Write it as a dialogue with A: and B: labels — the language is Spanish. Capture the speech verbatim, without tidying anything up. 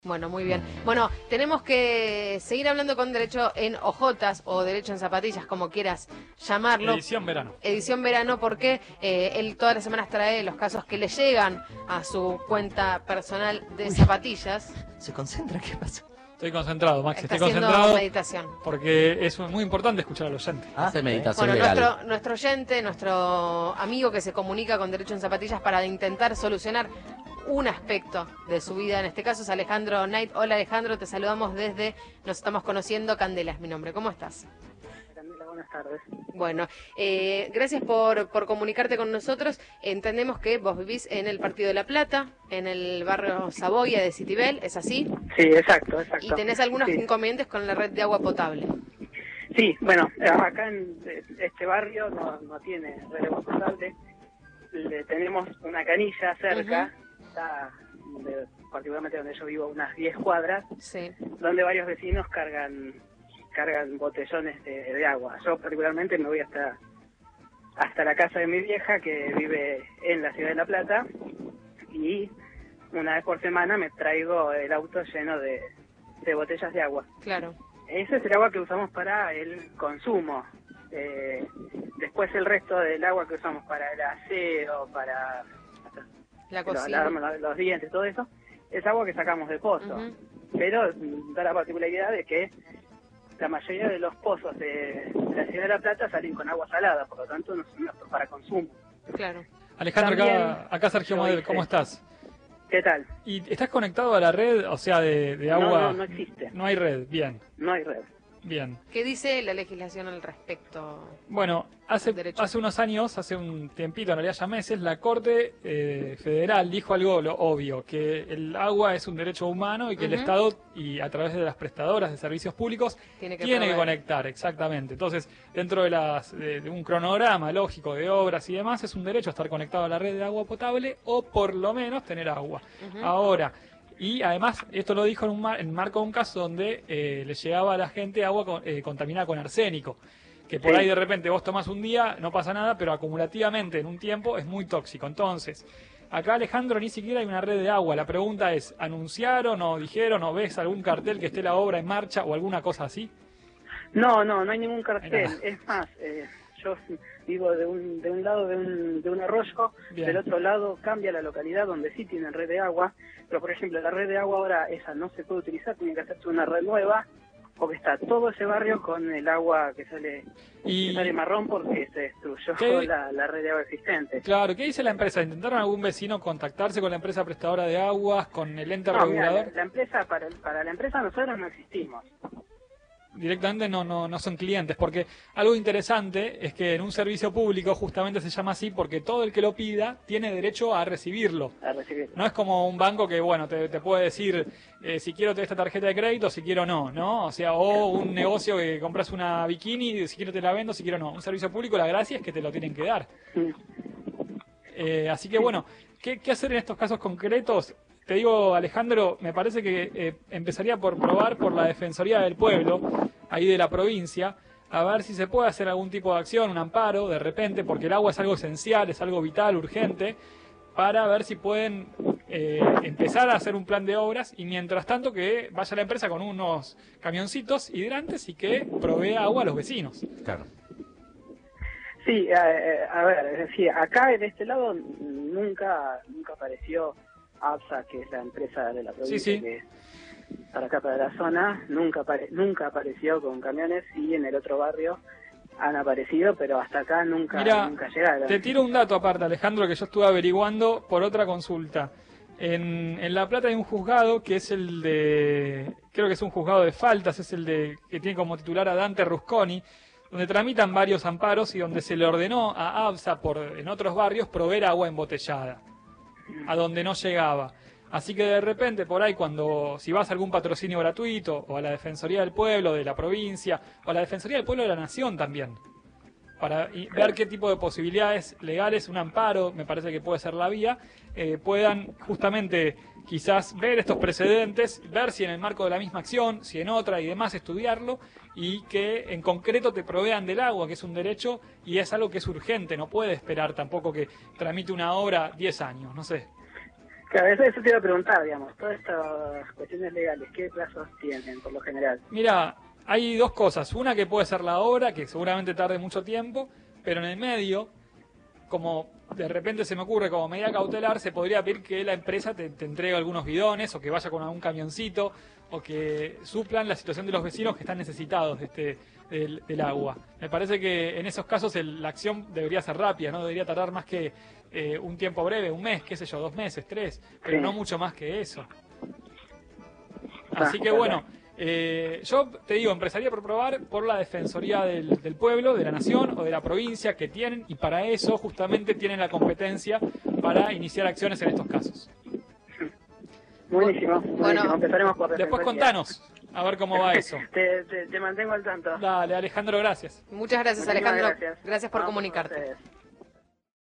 A: Bueno, muy bien. Bueno, tenemos que seguir hablando con Derecho en Ojotas o Derecho en Zapatillas, como quieras llamarlo.
B: Edición verano.
A: Edición verano, porque eh, él todas las semanas trae los casos que le llegan a su cuenta personal de
C: Uy.
A: zapatillas.
C: ¿Se concentra? ¿Qué pasa?
B: Estoy concentrado, Max,
A: Está
B: estoy
A: haciendo
B: concentrado
A: meditación.
B: porque es muy importante escuchar al oyente.
C: Ah,
D: Hace meditación
A: Bueno,
D: legal.
A: nuestro, nuestro oyente, nuestro amigo que se comunica con Derecho en Zapatillas para intentar solucionar un aspecto de su vida, en este caso es Alejandro Knight. Hola Alejandro, te saludamos desde, nos estamos conociendo, Candela es mi nombre, ¿cómo estás?
E: Candela, buenas tardes.
A: Bueno, eh, gracias por, por comunicarte con nosotros. Entendemos que vos vivís en el Partido de la Plata, en el barrio Saboya de Citibel, ¿es así?
E: Sí, exacto, exacto.
A: Y tenés algunos
E: sí.
A: inconvenientes con la red de agua potable.
E: Sí, bueno, acá en este barrio no, no tiene red de agua potable. Le tenemos una canilla cerca, uh-huh. está de, particularmente donde yo vivo, unas diez cuadras,
A: sí.
E: donde varios vecinos cargan cargan botellones de, de agua. Yo particularmente me voy hasta hasta la casa de mi vieja, que vive en la ciudad de La Plata, y una vez por semana me traigo el auto lleno de, de botellas de agua.
A: Claro.
E: Ese es el agua que usamos para el consumo. Eh, después el resto del agua que usamos para el aseo, para
A: la cocina,
E: los, los, los dientes, todo eso, es agua que sacamos de pozo. Uh-huh. Pero da la particularidad de que la mayoría de los pozos de, de la ciudad de La Plata salen con agua salada, por lo tanto no son aptos para consumo.
A: Claro.
B: Alejandro,
E: También,
B: acá, acá Sergio Model, ¿cómo estás?
E: ¿Qué tal?
B: ¿Y estás conectado a la red, o sea, de, de agua?
E: No, no, no existe.
B: No hay red, bien.
E: No hay red.
B: Bien.
A: ¿Qué dice la legislación al respecto?
B: Bueno, hace, hace unos años, hace un tiempito, en realidad ya meses, la Corte eh, Federal dijo algo lo obvio, que el agua es un derecho humano y que uh-huh. el Estado, y a través de las prestadoras de servicios públicos, tiene que, tiene que conectar, exactamente. Entonces, dentro de, las, de, de un cronograma lógico de obras y demás, es un derecho estar conectado a la red de agua potable o por lo menos tener agua. Uh-huh. Ahora... Y además, esto lo dijo en, un mar, en marco de un caso donde eh, le llegaba a la gente agua con, eh, contaminada con arsénico. Que por sí. ahí de repente vos tomás un día, no pasa nada, pero acumulativamente en un tiempo es muy tóxico. Entonces, acá Alejandro ni siquiera hay una red de agua. La pregunta es, ¿anunciaron o dijeron o ves algún cartel que esté la obra en marcha o alguna cosa así?
E: No, no, no hay ningún cartel. Es más, eh, yo vivo de un, de un lado de un, de un arroyo, Bien. Del otro lado cambia la localidad donde sí tienen red de agua, pero por ejemplo la red de agua ahora esa no se puede utilizar, tiene que hacerse una red nueva, porque está todo ese barrio con el agua que sale, y... que sale marrón porque se destruyó la, la red de agua existente.
B: Claro, ¿qué dice la empresa? ¿Intentaron algún vecino contactarse con la empresa prestadora de aguas, con el ente
E: no,
B: regulador?
E: Mira, la, la empresa, para, para la empresa nosotros no existimos.
B: Directamente no, no, no son clientes, porque algo interesante es que en un servicio público justamente se llama así porque todo el que lo pida tiene derecho a recibirlo.
E: A recibirlo.
B: No es como un banco que, bueno, te, te puede decir eh, si quiero esta tarjeta de crédito, si quiero no, ¿no? O sea, o un negocio que compras una bikini, si quiero te la vendo, si quiero no. Un servicio público, la gracia es que te lo tienen que dar.
E: Sí.
B: Eh, así que, bueno, ¿qué, qué hacer en estos casos concretos? Te digo, Alejandro, me parece que eh, empezaría por probar por la Defensoría del Pueblo, ahí de la provincia, a ver si se puede hacer algún tipo de acción, un amparo, de repente, porque el agua es algo esencial, es algo vital, urgente, para ver si pueden eh, empezar a hacer un plan de obras y mientras tanto que vaya la empresa con unos camioncitos hidrantes y que provea agua a los vecinos.
C: Claro.
E: Sí, a, a ver, es decir, acá en este lado nunca, nunca apareció APSA, que es la empresa de la provincia, sí, sí. que para acá, para la zona, nunca apare nunca apareció con camiones, y en el otro barrio han aparecido, pero hasta acá nunca,
B: Mirá,
E: nunca llegaron.
B: Te tiro un dato aparte, Alejandro, que yo estuve averiguando por otra consulta. En, en La Plata hay un juzgado que es el de, creo que es un juzgado de faltas, es el de que tiene como titular a Dante Rusconi, donde tramitan varios amparos y donde se le ordenó a APSA por en otros barrios proveer agua embotellada a donde no llegaba. Así que de repente por ahí cuando, si vas a algún patrocinio gratuito, o a la Defensoría del Pueblo de la provincia, o a la Defensoría del Pueblo de la Nación también, para ver qué tipo de posibilidades legales, un amparo, me parece que puede ser la vía, eh, puedan justamente quizás ver estos precedentes, ver si en el marco de la misma acción, si en otra y demás, estudiarlo, y que en concreto te provean del agua, que es un derecho y es algo que es urgente, no puede esperar tampoco que tramite una obra diez años, no sé.
E: Claro, eso, eso te iba a preguntar, digamos, todas estas cuestiones legales, ¿qué plazos tienen por lo general?
B: Mira, hay dos cosas. Una que puede ser la obra, que seguramente tarde mucho tiempo, pero en el medio, como de repente se me ocurre como medida cautelar, se podría pedir que la empresa te, te entregue algunos bidones o que vaya con algún camioncito o que suplan la situación de los vecinos que están necesitados de este, del, del agua. Me parece que en esos casos el, la acción debería ser rápida, no debería tardar más que eh, un tiempo breve, un mes, qué sé yo, dos meses, tres, pero
E: Sí.
B: no mucho más que eso. Así que bueno, eh, yo te digo, empezaría por probar por la Defensoría del, del Pueblo, de la Nación o de la provincia que tienen, y para eso justamente tienen la competencia para iniciar acciones en estos casos.
E: Buenísimo, buenísimo.
A: Bueno,
E: Empezaremos por
B: Después
E: Defensoría.
B: contanos, a ver cómo va eso.
E: te, te, te mantengo al tanto.
B: Dale, Alejandro, gracias.
A: Muchas gracias,
E: Muchísimas
A: Alejandro.
E: gracias.
A: Gracias por
E: Vamos con
A: comunicarte.
E: ustedes.